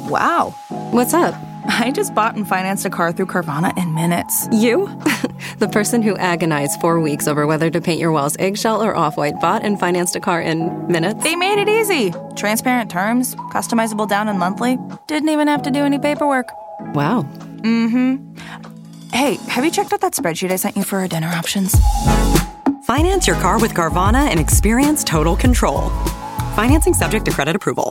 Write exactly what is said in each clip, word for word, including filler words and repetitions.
Wow. What's up? I just bought and financed a car through Carvana in minutes. You? The person who agonized four weeks over whether to paint your walls eggshell or off-white bought and financed a car in minutes? They made it easy. Transparent terms, customizable down and monthly. Didn't even have to do any paperwork. Wow. Mm-hmm. Hey, have you checked out that spreadsheet I sent you for our dinner options? Finance your car with Carvana and experience total control. Financing subject to credit approval.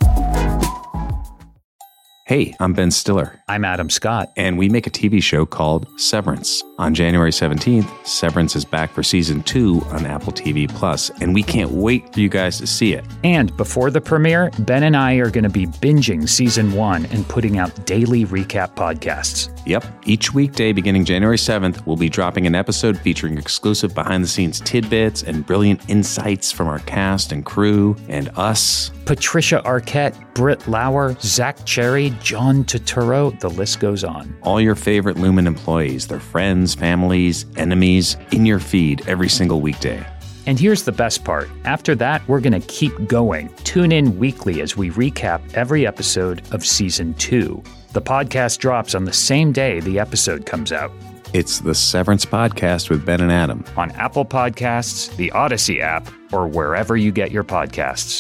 Hey, I'm Ben Stiller. I'm Adam Scott. And we make a T V show called Severance. On January seventeenth, Severance is back for season two on Apple T V Plus, and we can't wait for you guys to see it. And before the premiere, Ben and I are going to be binging season one and putting out daily recap podcasts. Yep. Each weekday beginning January seventh, we'll be dropping an episode featuring exclusive behind-the-scenes tidbits and brilliant insights from our cast and crew and us. Patricia Arquette, Britt Lauer, Zach Cherry, John Turturro, the list goes on. All your favorite Lumen employees, their friends, families, enemies, in your feed every single weekday. And here's the best part. After that, we're going to keep going. Tune in weekly as we recap every episode of season two. The podcast drops on the same day the episode comes out. It's the Severance Podcast with Ben and Adam. On Apple Podcasts, the Odyssey app, or wherever you get your podcasts.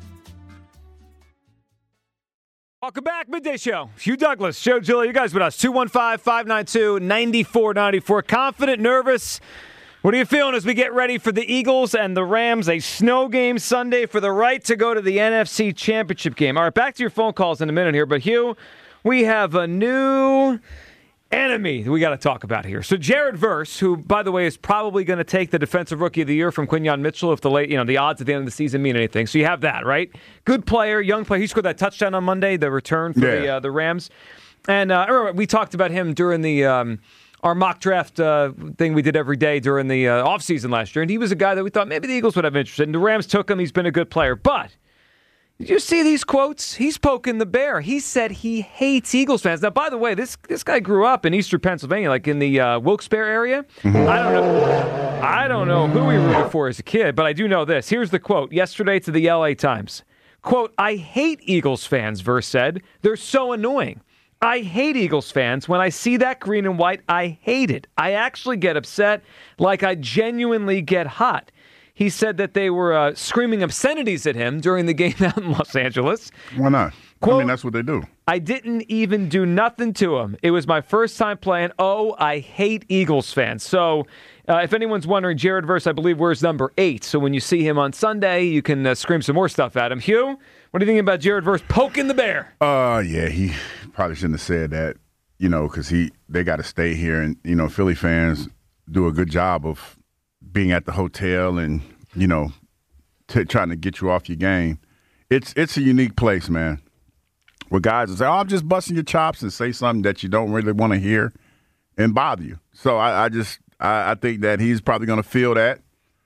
Welcome back, Midday Show. Hugh Douglas, Joe Giglio, you guys with us. two one five, five nine two, nine four nine four. Confident, nervous? What are you feeling as we get ready for the Eagles and the Rams? A snow game Sunday for the right to go to the N F C Championship game. All right, back to your phone calls in a minute here. But, Hugh, we have a new enemy we got to talk about here. So Jared Verse, who, by the way, is probably going to take the Defensive Rookie of the Year from Quinyon Mitchell if the late, you know, the odds at the end of the season mean anything. So you have that, right? Good player, young player. He scored that touchdown on Monday, the return for yeah. the uh, the Rams. And uh, I remember we talked about him during the um, our mock draft uh, thing we did every day during the uh, offseason last year. And he was a guy that we thought maybe the Eagles would have interest in. The Rams took him. He's been a good player. But did you see these quotes? He's poking the bear. He said he hates Eagles fans. Now, by the way, this this guy grew up in Eastern Pennsylvania, like in the uh, Wilkes-Barre area. Mm-hmm. I don't know. I don't know who he rooted for as a kid, but I do know this. Here's the quote yesterday to the L A Times. Quote, "I hate Eagles fans," Verse said. "They're so annoying. I hate Eagles fans. When I see that green and white, I hate it. I actually get upset, like I genuinely get hot." He said that they were uh, screaming obscenities at him during the game out in Los Angeles. Why not? Quote, I mean, that's what they do. "I didn't even do nothing to him. It was my first time playing. Oh, I hate Eagles fans." So uh, if anyone's wondering, Jared Verse, I believe, wears number eight. So when you see him on Sunday, you can uh, scream some more stuff at him. Hugh, what do you think about Jared Verse poking the bear? Uh, yeah, he probably shouldn't have said that, you know, because he they got to stay here. And, you know, Philly fans do a good job of being at the hotel and, you know, t- trying to get you off your game. It's it's a unique place, man, where guys will say, "Oh, I'm just busting your chops," and say something that you don't really want to hear and bother you. So I, I just I, I think that he's probably going to feel that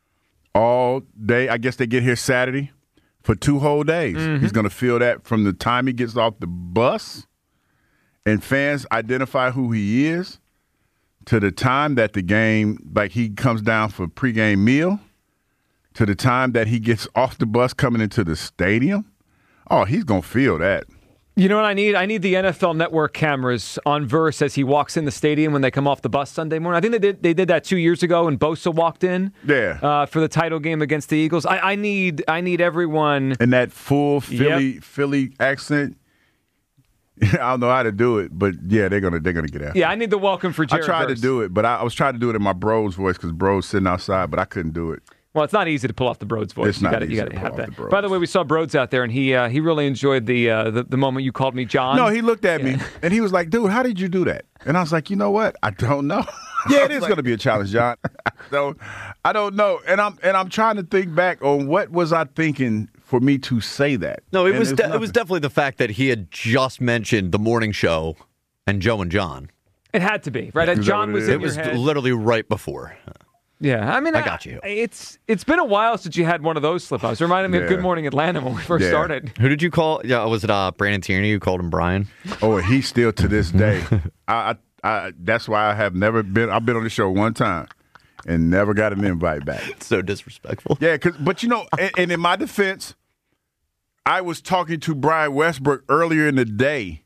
all day. I guess they get here Saturday for two whole days. Mm-hmm. He's going to feel that from the time he gets off the bus and fans identify who he is to the time that the game, like he comes down for pregame meal, to the time that he gets off the bus coming into the stadium. Oh, he's going to feel that. You know what I need? I need the N F L Network cameras on Verse as he walks in the stadium when they come off the bus Sunday morning. I think they did they did that two years ago when Bosa walked in yeah. uh, for the title game against the Eagles. I, I need I need everyone. And that full Philly yep. Philly accent. I don't know how to do it, but yeah, they're gonna they're gonna get after. Yeah, I need the welcome for Jared I tried Verse. to do it, but I, I was trying to do it in my bro's voice because bro's sitting outside, but I couldn't do it. Well, it's not easy to pull off the Broads voice. It's you not gotta, easy you gotta to have pull that. off the Broads. By the way, we saw Broads out there, and he uh, he really enjoyed the, uh, the the moment you called me John. No, he looked at yeah. me and he was like, "Dude, how did you do that?" And I was like, "You know what? I don't know." Yeah, it is like, going to be a challenge, John. So I don't know, and I'm and I'm trying to think back on what was I thinking for me to say that. No, it and was de- it was definitely the fact that he had just mentioned the morning show and Joe and John. It had to be right. Is John that what was. it In It was your head. literally right before. Yeah, I mean, I got you. It's it's been a while since you had one of those slip-ups. It reminded me Yeah. of Good Morning Atlanta when we first Yeah. started. Who did you call? Yeah, was it uh, Brandon Tierney who called him Brian? Oh, and he still to this day. I, I, I that's why I have never been. I've been on the show one time and never got an invite back. So disrespectful. Yeah, cause, but you know, and, and in my defense, I was talking to Brian Westbrook earlier in the day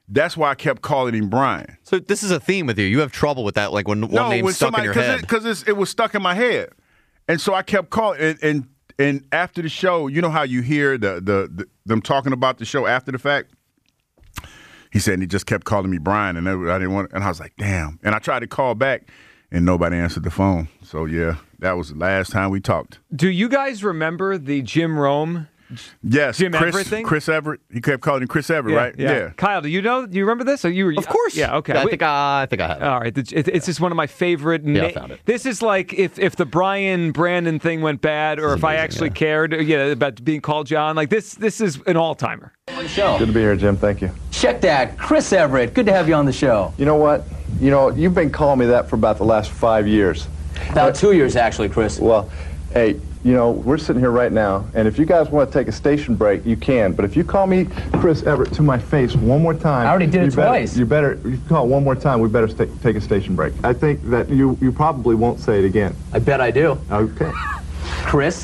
That's why I kept calling him Brian. So this is a theme with you. You have trouble with that, like when one no, name's stuck somebody, in your head. Because it, it was stuck in my head. And so I kept calling. And, and and after the show, you know how you hear the, the, the them talking about the show after the fact? He said, and he just kept calling me Brian. And I didn't want, and I was like, damn. And I tried to call back, and nobody answered the phone. So, yeah, that was the last time we talked. Do you guys remember the Jim Rome? Yes, Jim Chris, Everett thing? Chris Everett. He kept calling him Chris Everett, yeah, right? Yeah. yeah. Kyle, do you know? Do you remember this? Or you were, Of course. Yeah. Okay. I We- think I, I think I have. All right. It, it's just one of my favorite. Yeah, na- I found it. This is like if, if the Brian Brandon thing went bad, or if I amazing, actually yeah. cared, yeah, about being called John. Like this. This is an all timer. Show. Good to be here, Jim. Thank you. Check that. Chris Everett. Good to have you on the show. You know what? You know, you've been calling me that for about the last five years. About two years, actually, Chris. Well, hey, you know, we're sitting here right now, and if you guys want to take a station break, you can. But if you call me Chris Everett to my face one more time... I already did it you better, twice. You better, you call one more time, we better sta- take a station break. I think that you, you probably won't say it again. I bet I do. Okay. Chris?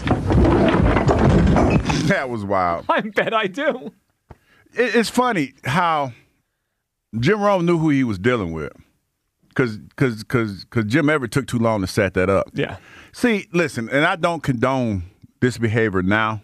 That was wild. I bet I do. It, it's funny how Jim Rome knew who he was dealing with. Because cause, cause, cause Jim Everett took too long to set that up. Yeah. See, listen, and I don't condone this behavior now,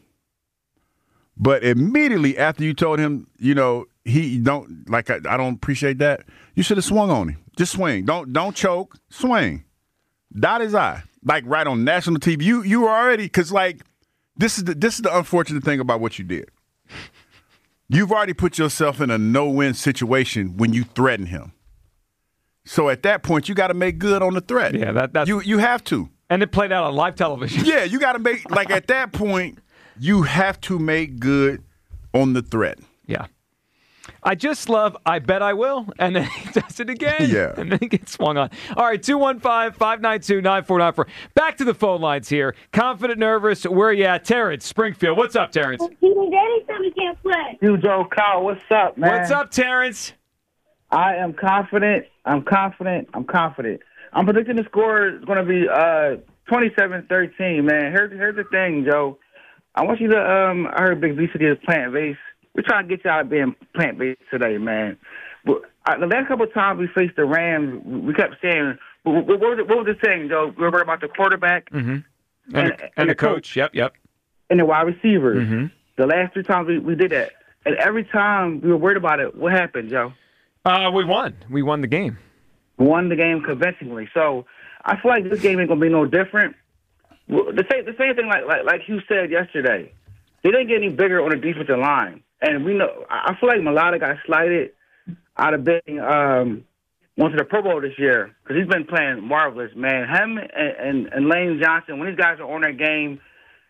but immediately after you told him, you know, he don't, like, I, I don't appreciate that, you should have swung on him. Just swing. Don't don't choke. Swing. Dot his eye. Like, right on national T V. You you were already, because, like, this is the this is the unfortunate thing about what you did. You've already put yourself in a no-win situation when you threaten him. So at that point, you got to make good on the threat. Yeah, that that's you you have to. And it played out on live television. Yeah, you got to make, like, at that point, you have to make good on the threat. Yeah. I just love, I bet I will. And then he does it again. Yeah. And then he gets swung on. All right, two one five, five nine two, nine four nine four. Back to the phone lines here. Confident, nervous. Where you at? Terrence, Springfield. What's up, Terrence? Even Daddy said we can't play. You, Joe Kyle, what's up, man? What's up, Terrence? I am confident. I'm confident. I'm confident. I'm predicting the score is going to be uh, twenty-seven thirteen, man. Here's, here's the thing, Joe. I want you to, um, I heard Big B said he is plant-based. We're trying to get you out of being plant-based today, man. But uh, the last couple of times we faced the Rams, we kept saying, what, what, was, it, what was the saying, Joe? We were worried about the quarterback Mm-hmm. And, and, and, and the coach. Yep, yep. and the wide receivers. Mm-hmm. The last three times we, we did that. And every time we were worried about it, what happened, Joe? Uh, we won. We won the game. Won the game convincingly. So I feel like this game ain't gonna be no different. The same, the same thing like, like like you said yesterday. They didn't get any bigger on the defensive line, and we know. I feel like Mulata got slighted out of being um, went to the Pro Bowl this year because he's been playing marvelous, man. Him and, and and Lane Johnson, when these guys are on their game,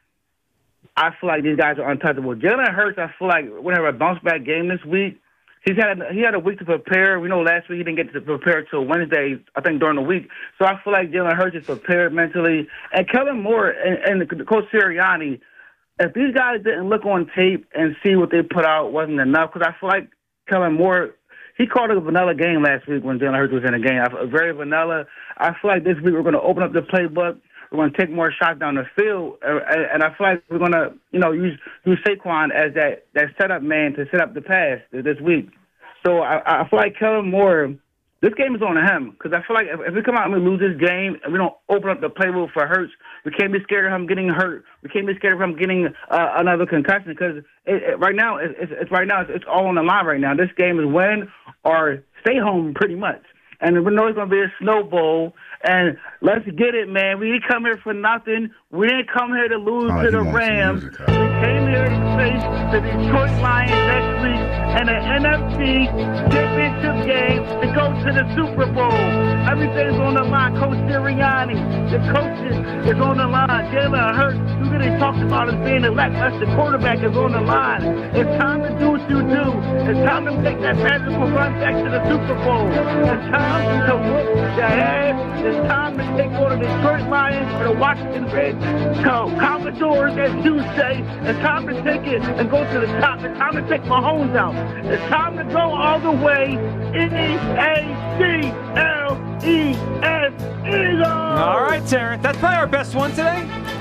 I feel like these guys are untouchable. Jalen Hurts, I feel like we're gonna have a bounce back game this week. He's had a, he had a week to prepare. We know last week he didn't get to prepare until Wednesday, I think, during the week. So I feel like Jalen Hurts is prepared mentally. And Kellen Moore and, and Coach Sirianni, if these guys didn't look on tape and see what they put out wasn't enough, because I feel like Kellen Moore, he called it a vanilla game last week when Jalen Hurts was in the game. I, very vanilla. I feel like this week we're going to open up the playbook. We're going to take more shots down the field, and I feel like we're going to, you know, use use Saquon as that, that setup man to set up the pass this week. So I, I feel like Kellen Moore, this game is on him, because I feel like if, if we come out and we lose this game and we don't open up the playbook for Hurts, we can't be scared of him getting hurt. We can't be scared of him getting uh, another concussion, because it, it, right now it, it's, it's right now it's, it's all on the line right now. This game is win or stay home, pretty much. And we know it's going to be a snowball. And let's get it, man. We didn't come here for nothing. We didn't come here to lose oh, to the Rams. Music, huh? We came here to face the Detroit Lions next week and the N F C Championship game to go to the Super Bowl. Everything's on the line. Coach Sirianni, the coaches is on the line. Jalen Hurts, you really talked about as being the lackluster quarterback, is on the line. It's time to do what you do. It's time to take that magical run back to the Super Bowl. It's time to whoop the head. It's time to take on the Detroit Lions or the Washington Reds. So, Commodores, as you say, it's time to take it and go to the top. It's time to take Mahomes out. It's time to go all the way. E A C L E S, Eagles! All right, Terrence. That's probably our best one today.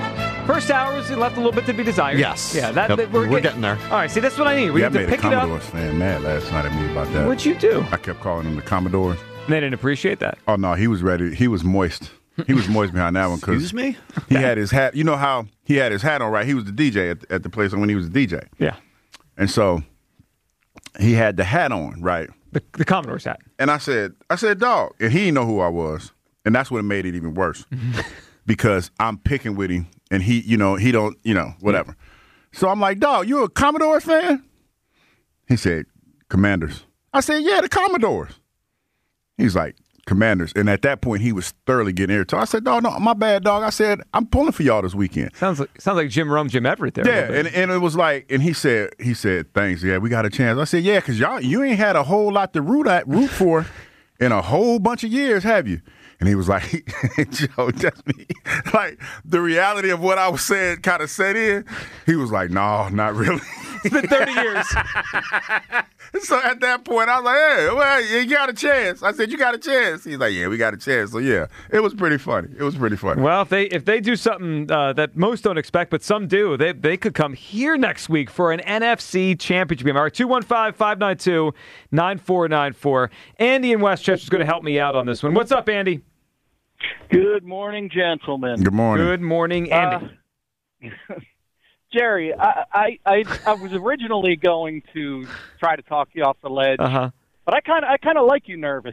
First hour was left a little bit to be desired. Yes. Yeah, that, Yep. that we're, getting, getting there. All right, see, that's what I need. We yeah, need I to made pick a it up. Commodores fan mad last night at me about that. What'd you do? I kept calling them the Commodores. They didn't appreciate that. Oh, no, he was ready. He was moist. He was moist behind that one. Excuse me? He had his hat. You know how he had his hat on, right? He was the D J at, at the place when he was the D J. Yeah. And so he had the hat on, right? The, the Commodore's hat. And I said, I said, dog. And he didn't know who I was. And that's what made it even worse. Because I'm picking with him. And he, you know, he don't, you know, whatever. So I'm like, dog, you a Commodores fan? He said, Commanders. I said, yeah, the Commodores. He's like, Commanders. And at that point, he was thoroughly getting irritated. I said, dog, no, my bad, dog. I said, I'm pulling for y'all this weekend. Sounds like sounds like Jim Rome, Jim Everett there. Yeah, and, and it was like, and he said, he said, thanks, yeah, we got a chance. I said, yeah, because y'all, you ain't had a whole lot to root at, root for in a whole bunch of years, have you? And he was like, Joe, that's me. Like, the reality of what I was saying kind of set in. He was like, no, not really. It's been thirty years. So at that point, I was like, hey, well, you got a chance. I said, you got a chance. He's like, yeah, we got a chance. So, yeah, it was pretty funny. It was pretty funny. Well, if they if they do something uh, that most don't expect, but some do, they they could come here next week for an N F C championship game. All right, two one five, five nine two, nine four nine four. Andy in Westchester is going to help me out on this one. What's up, Andy? Good morning, gentlemen. Good morning. Good morning, Andy. Uh, Jerry, I, I, I, I was originally going to try to talk you off the ledge, uh-huh. but I kind of I kind of like you nervous.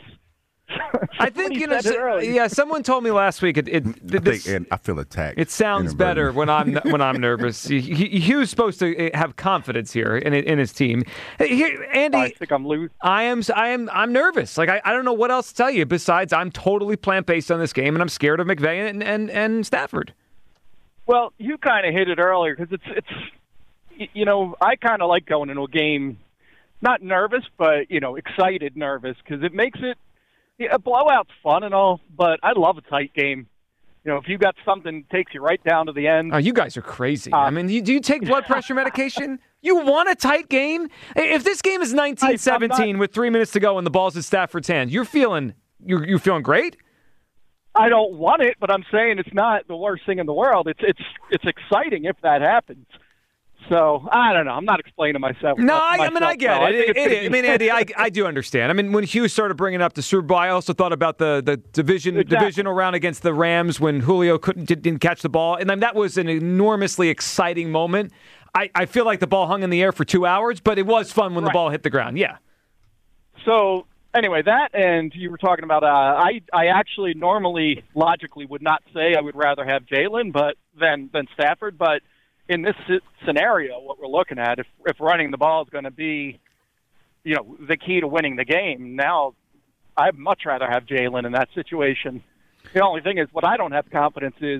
I think, you know, so, yeah, someone told me last week it, it, I, this, think, and I feel attacked. It sounds better when I'm when I'm nervous. He, he, he was supposed to have confidence here in in his team. Here, Andy, I think I'm losing. I am I am I'm nervous. Like I, I don't know what else to tell you besides I'm totally plant-based on this game and I'm scared of McVay and and, and Stafford. Well, you kind of hit it earlier because it's it's you know I kind of like going into a game not nervous but you know excited nervous because it makes it. Yeah, a blowout's fun and all, but I love a tight game. You know, if you got something that takes you right down to the end. Oh, you guys are crazy. Uh, I mean, you, do you take blood pressure medication? You want a tight game? If this game is nineteen seventeen with three minutes to go and the ball's in Stafford's hand, you're feeling you're you're feeling great? I don't want it, but I'm saying it's not the worst thing in the world. It's it's it's exciting if that happens. So, I don't know. I'm not explaining myself. No, myself, I mean, I get no. it. I, it, it, it I mean, Andy, I, be- I do understand. I mean, when Hughes started bringing up the Super Bowl, I also thought about the, the division Exactly. divisional round against the Rams when Julio couldn't didn't catch the ball. And then that was an enormously exciting moment. I, I feel like the ball hung in the air for two hours, but it was fun when Right. the ball hit the ground. Yeah. So, anyway, that and you were talking about, uh, I, I actually normally logically would not say I would rather have Jalen but than, than Stafford, but in this scenario, what we're looking at, if if running the ball is going to be, you know, the key to winning the game, now I'd much rather have Jalen in that situation. The only thing is, what I don't have confidence is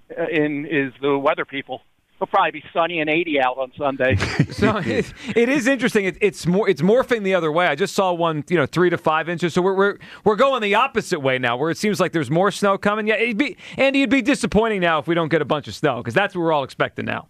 in is the weather people. It'll probably be sunny and eighty out on Sunday. So it, it is interesting. It, it's more it's morphing the other way. I just saw one, you know, three to five inches. So we're we're we're going the opposite way now, where it seems like there's more snow coming. Yeah, it'd be Andy, it'd be disappointing now if we don't get a bunch of snow because that's what we're all expecting now.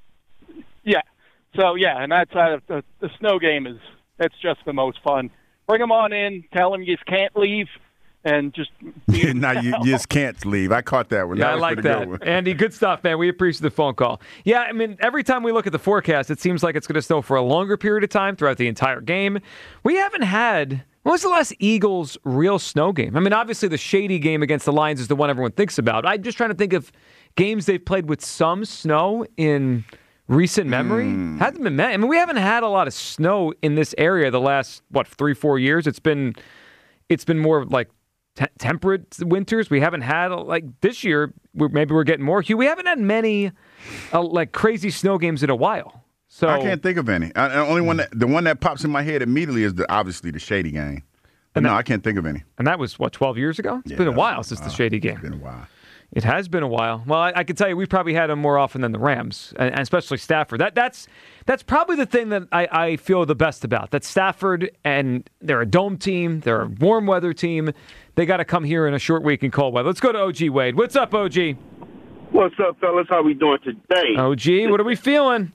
Yeah. So yeah, and that's uh, the the snow game is that's just the most fun. Bring them on in. Tell them you just can't leave. And just now you, you just can't leave. I caught that one. Yeah, that I was like pretty that. good one. Andy, good stuff, man. We appreciate the phone call. Yeah, I mean, every time we look at the forecast, it seems like it's going to snow for a longer period of time throughout the entire game. We haven't had. When was the last Eagles real snow game? I mean, obviously the shady game against the Lions is the one everyone thinks about. I'm just trying to think of games they've played with some snow in recent memory. Mm. Hasn't been. I mean, we haven't had a lot of snow in this area the last what three, four years. It's been, it's been more like. T- temperate winters. We haven't had like this year. We're, maybe we're getting more. Hugh, we haven't had many uh, like crazy snow games in a while. So I can't think of any. I, the only one that the one that pops in my head immediately is the obviously the Shady game. But no, that, I can't think of any. And that was what twelve years ago. It's yeah, been a while since wow. the Shady game. It's been a while. It has been a while. Well, I, I can tell you, we've probably had them more often than the Rams, and, and especially Stafford. That that's that's probably the thing that I, I feel the best about. That Stafford, and they're a dome team, they're a warm weather team. They got to come here in a short week in cold weather. Let's go to O G Wade. What's up, O G? What's up, fellas? How we doing today? O G, what are we feeling?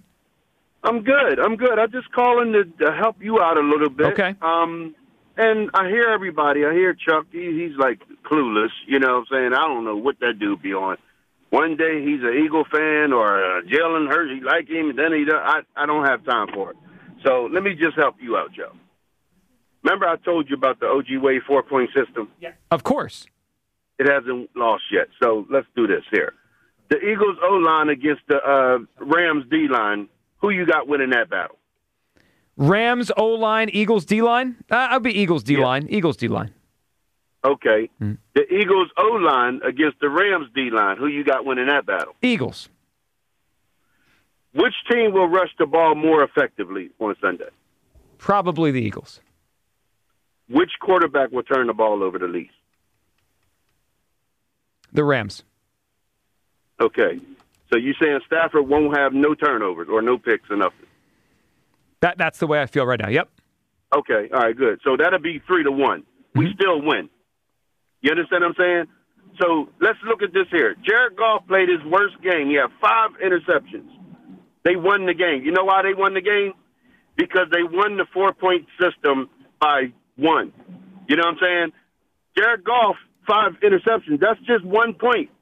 I'm good. I'm good. I'm just calling to, to help you out a little bit. Okay. Um, and I hear everybody. I hear Chuck. He, he's like clueless. You know what I'm saying? I don't know what that dude be on. One day he's an Eagle fan or uh, Jalen Hurts, he like him, and then he does. I, I don't have time for it. So let me just help you out, Joe. Remember I told you about the O G Wade four-point system? Yeah. Of course. It hasn't lost yet. So let's do this here. The Eagles O-line against the uh, Rams D-line, who you got winning that battle? Rams O-line, Eagles D-line? Uh, I'll be Eagles D-line. Yeah. Eagles D-line. Okay. Mm. The Eagles O-line against the Rams D-line, who you got winning that battle? Eagles. Which team will rush the ball more effectively on Sunday? Probably the Eagles. Which quarterback will turn the ball over the least? The Rams. Okay. So you saying Stafford won't have no turnovers or no picks or nothing? That That's the way I feel right now. Yep. Okay. All right, good. So that'll be three to one. We mm-hmm. still win. You understand what I'm saying? So let's look at this here. Jared Goff played his worst game. He had five interceptions. They won the game. You know why they won the game? Because they won the four-point system by one. You know what I'm saying? Jared Goff, five interceptions. That's just one point.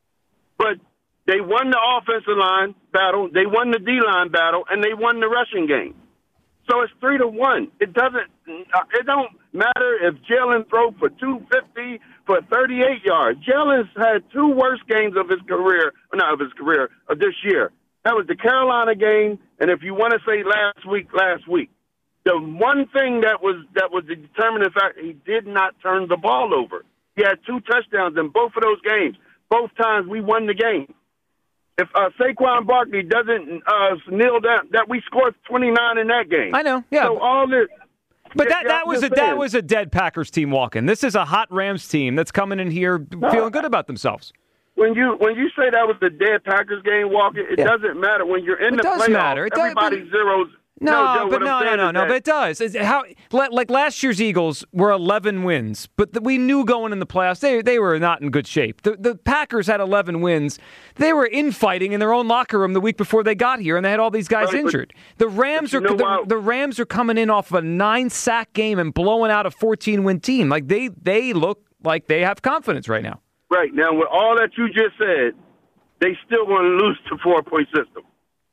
But they won the offensive line battle, they won the D-line battle, and they won the rushing game. So it's three to one. It doesn't. It don't matter if Jalen throw for two fifty for thirty-eight yards. Jalen's had two worst games of his career, not of his career, of this year. That was the Carolina game, and if you want to say last week, last week. The one thing that was that was the determining factor, he did not turn the ball over. He had two touchdowns in both of those games. Both times we won the game. If uh, Saquon Barkley doesn't uh, kneel down, that we scored twenty-nine in that game. I know, yeah. So all this, but that, that was a saying. that was a dead Packers team walking. This is a hot Rams team that's coming in here no. feeling good about themselves. When you when you say that was the dead Packers game walking, it yeah. doesn't matter. When you're in it the does playoffs, matter. It everybody does, zeros. No, no, Joe, but no, no, no, no, but it does. It's how like last year's Eagles were eleven wins, but the, we knew going in the playoffs they they were not in good shape. The the Packers had eleven wins. They were infighting in their own locker room the week before they got here, and they had all these guys right, injured. The Rams are the, the Rams are coming in off of a nine sack game and blowing out a fourteen win team. Like they they look like they have confidence right now. Right now, with all that you just said, they still want to lose to four point system.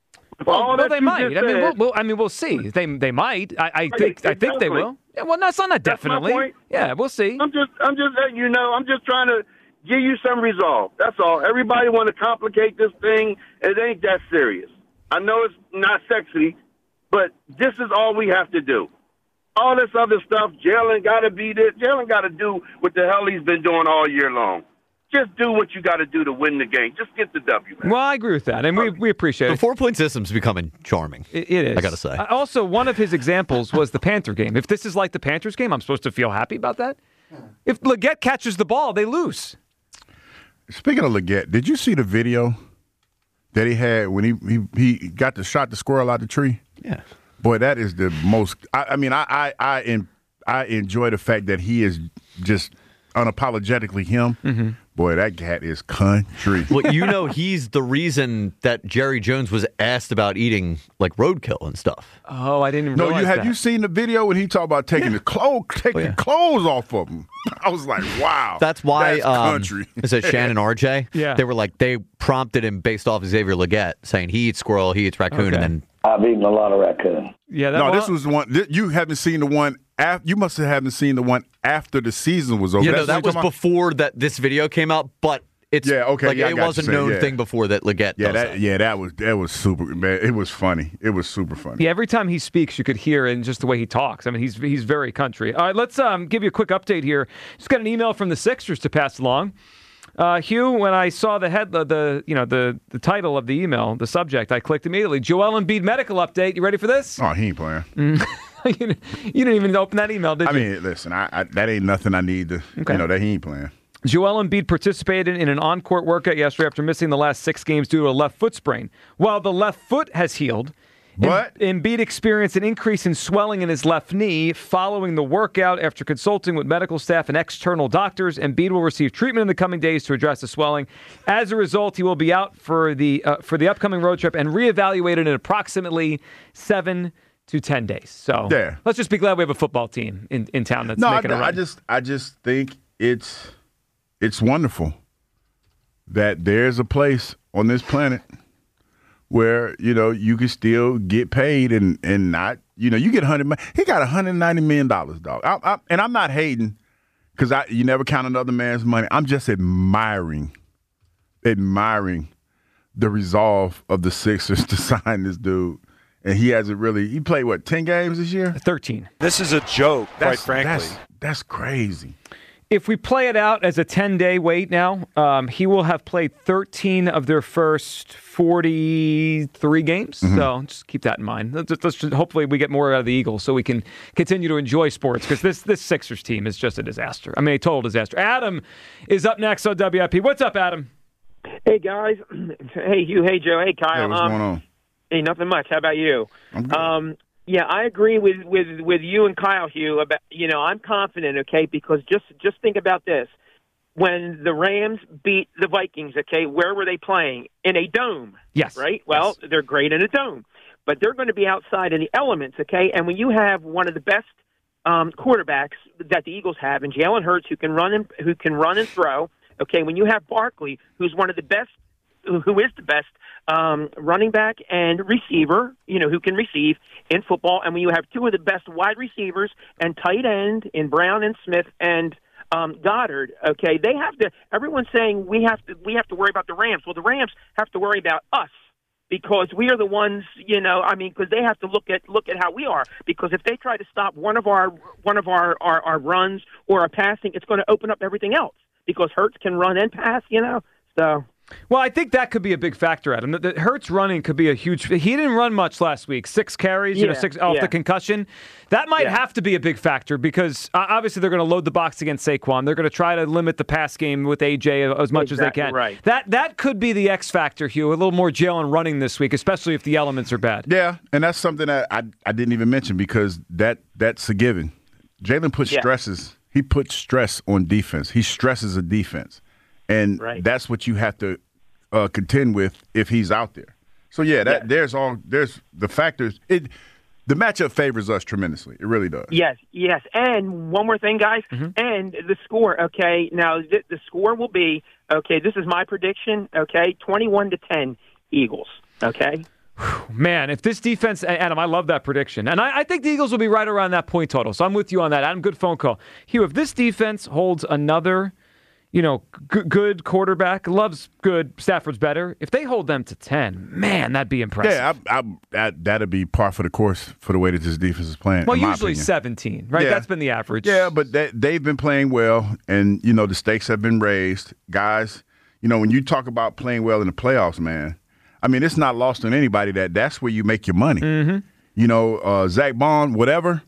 Well, well they might. I mean, said, we'll, we'll, I mean, we'll see. They they might. I, I right, think. I think they will. Yeah. Well, that's not definitely. That's my point. Yeah, we'll see. I'm just. I'm just letting you know. I'm just trying to give you some resolve. That's all. Everybody want to complicate this thing. It ain't that serious. I know it's not sexy, but this is all we have to do. All this other stuff, Jalen got to be this. Jalen got to do what the hell he's been doing all year long. Just do what you got to do to win the game. Just get the W, man. Well, I agree with that, and we we appreciate it. The four-point system's becoming charming. It, it is. I got to say. Also, one of his examples was the Panther game. If this is like the Panthers game, I'm supposed to feel happy about that? If Leggett catches the ball, they lose. Speaking of Leggett, did you see the video that he had when he he, he got the shot the squirrel out the tree? Yeah. Boy, that is the most. I, I mean, I I I, in, I enjoy the fact that he is just unapologetically him. Mm-hmm. Boy, that cat is country. Well, you know, he's the reason that Jerry Jones was asked about eating like roadkill and stuff. Oh, I didn't. No, realize you have that. you seen the video when he talked about taking yeah. the clothes, taking oh, yeah. clothes off of him? I was like, wow. That's why. That's um, country. Is it Shannon R J? Yeah. They were like they prompted him based off Xavier Leggett, saying he eats squirrel, he eats raccoon, okay. and then I've eaten a lot of raccoon. Yeah. That no, one, this was the one th- you haven't seen the one. After, you must have haven't seen the one after the season was over. Yeah, no, that was before that this video came out, but. It's, yeah, okay. Like, yeah, it was a known yeah. thing before that Leggett yeah, does that, that. Yeah, that was that was super, man. It was funny. It was super funny. Yeah, every time he speaks, you could hear in just the way he talks. I mean, he's he's very country. All right, let's um, give you a quick update here. Just got an email from the Sixers to pass along. Uh, Hugh, when I saw the head, the, the you know the the title of the email, the subject, I clicked immediately. Joel Embiid medical update. You ready for this? Oh, he ain't playing. Mm. you, didn't, you didn't even open that email, did I you? I mean, listen, I, I, that ain't nothing I need to. Okay. You know that he ain't playing. Joel Embiid participated in an on-court workout yesterday after missing the last six games due to a left foot sprain. While the left foot has healed, what? Embiid experienced an increase in swelling in his left knee following the workout. After consulting with medical staff and external doctors, Embiid will receive treatment in the coming days to address the swelling. As a result, he will be out for the uh, for the upcoming road trip and reevaluated in approximately seven to ten days. So yeah. let's just be glad we have a football team in, in town that's no, making I, a run. I just I just think it's. It's wonderful. that there's a place on this planet where, you know, you can still get paid and, and not, you know, you get one hundred he got one hundred ninety million dollars, dog. I, I, and I'm not hating because I you never count another man's money. I'm just admiring, admiring the resolve of the Sixers to sign this dude. And he hasn't really – he played, what, ten games this year? thirteen. This is a joke, that's, quite frankly. That's, that's crazy. If we play it out as a ten-day wait now, um, he will have played thirteen of their first forty-three games. Mm-hmm. So just keep that in mind. Let's, let's just, hopefully we get more out of the Eagles so we can continue to enjoy sports because this, this Sixers team is just a disaster. I mean, a total disaster. Adam is up next on W I P. What's up, Adam? Hey, guys. Hey, Hugh. Hey, Joe. Hey, Kyle. Hey, what's um, going on? Hey, nothing much. How about you? I'm good. Um, yeah, I agree with, with, with you and Kyle, Hugh. About you know, I'm confident, okay, because just just think about this: when the Rams beat the Vikings, okay, where were they playing? In a dome. Yes. Right. Well, yes. They're great in a dome, but they're going to be outside in the elements, okay. And when you have one of the best um, quarterbacks that the Eagles have, in Jalen Hurts, who can run and who can run and throw, okay. When you have Barkley, who's one of the best, who is the best um, running back and receiver, you know, who can receive in football. And when you have two of the best wide receivers and tight end in Brown and Smith and um, Goddard, okay, they have to. Everyone's saying we have to. We have to worry about the Rams. Well, the Rams have to worry about us because we are the ones. You know, I mean, because they have to look at look at how we are. Because if they try to stop one of our one of our our, our runs or our passing, it's going to open up everything else. Because Hurts can run and pass, you know, so. Well, I think that could be a big factor, Adam. The, the Hurts running could be a huge. He didn't run much last week. Six carries, yeah, you know, six off yeah. the concussion. That might yeah. have to be a big factor because uh, obviously they're going to load the box against Saquon. They're going to try to limit the pass game with A J as much exactly as they can. Right. That that could be the X factor, Hugh. A little more Jalen running this week, especially if the elements are bad. Yeah, and that's something that I I didn't even mention because that that's a given. Jalen puts yeah. stresses. He puts stress on defense. He stresses a defense, and right. that's what you have to. Uh, contend with if he's out there. So yeah, that yeah. there's all there's the factors. It the matchup favors us tremendously. It really does. Yes, yes. And one more thing, guys. Mm-hmm. And the score. Okay, now th- the score will be okay. This is my prediction. Okay, twenty-one to ten, Eagles. Okay. Man, if this defense, Adam, I love that prediction. And I, I think the Eagles will be right around that point total. So I'm with you on that. Adam, good phone call. Hugh, if this defense holds another. You know, g- good quarterback. Love's good. Stafford's better. If they hold them to ten, man, that'd be impressive. Yeah, I, I, that, that'd be par for the course for the way that this defense is playing. Well, usually seventeen, right? Yeah. That's been the average. Yeah, but they, they've been playing well, and, you know, the stakes have been raised. Guys, you know, when you talk about playing well in the playoffs, man, I mean, it's not lost on anybody that that's where you make your money. Mm-hmm. You know, uh, Zach Bond, whatever,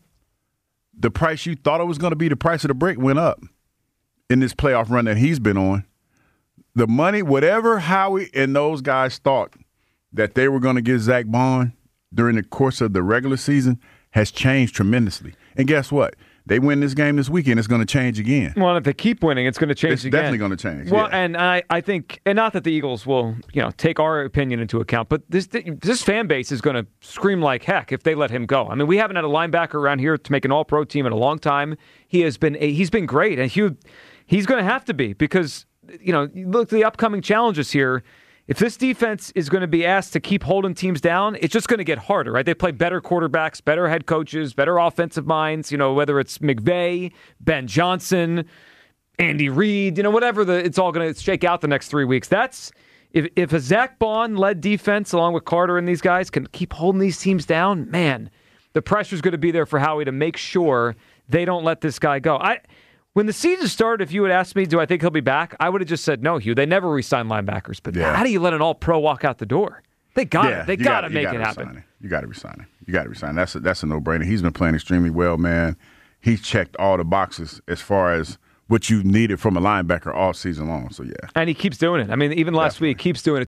the price you thought it was going to be, the price of the brick went up. In this playoff run that he's been on, the money, whatever Howie and those guys thought that they were going to get Zach Bond during the course of the regular season has changed tremendously. And guess what? They win this game this weekend, it's going to change again. Well, if they keep winning, it's going to change it's again. It's definitely going to change. Well, yeah. and I, I think, and not that the Eagles will, you know, take our opinion into account, but this this fan base is going to scream like heck if they let him go. I mean, we haven't had a linebacker around here to make an All-Pro team in a long time. He has been he's been great, and Hugh. He's going to have to be because, you know, look at the upcoming challenges here. If this defense is going to be asked to keep holding teams down, it's just going to get harder, right? They play better quarterbacks, better head coaches, better offensive minds, you know, whether it's McVay, Ben Johnson, Andy Reid, you know, whatever the it's all going to shake out the next three weeks. That's if, if a Zach Bond-led defense, along with Carter and these guys, can keep holding these teams down, man, the pressure's going to be there for Howie to make sure they don't let this guy go. I... When the season started, if you had asked me, do I think he'll be back? I would have just said no, Hugh. They never re-sign linebackers. But yeah. how do you let an all-pro walk out the door? They got yeah, it. They got to make gotta it happen. Resign it. You got to resign it. You got to resign. That's a, that's a no-brainer. He's been playing extremely well, man. He's checked all the boxes as far as what you needed from a linebacker all season long. So yeah, and he keeps doing it. I mean, even last Definitely. week, keeps doing it.